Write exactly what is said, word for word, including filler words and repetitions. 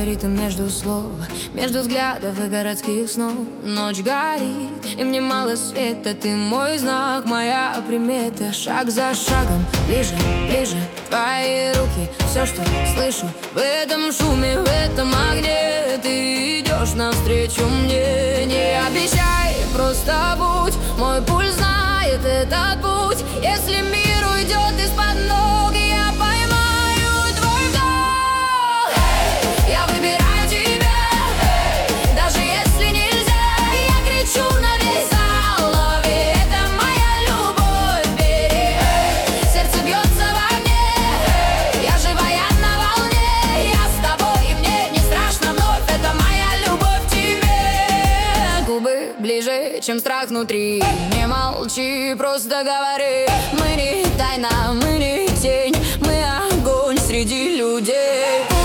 ритм между слов, между взглядов и городских снов. Ночь горит, и мне мало света. Ты мой знак, моя примета. Шаг за шагом, ближе, ближе. Твои руки, все, что слышу в этом шуме, в этом огне. Ты идешь навстречу мне. Не обещай, просто будь. Мой пульс знает этот путь. Если мир уйдет из-под ног, я поймаю твой вдох. Я выбираю тебя, даже если нельзя. Я кричу на весь зал: лови, это моя любовь, бери. Сердце бьется во мне, я живая на волне. Я с тобой, и мне не страшно вновь. Это моя любовь к тебе. Губы ближе, чем страх внутри. Не молчи, просто говори. Мы не тайна, мы не тень, мы огонь среди людей.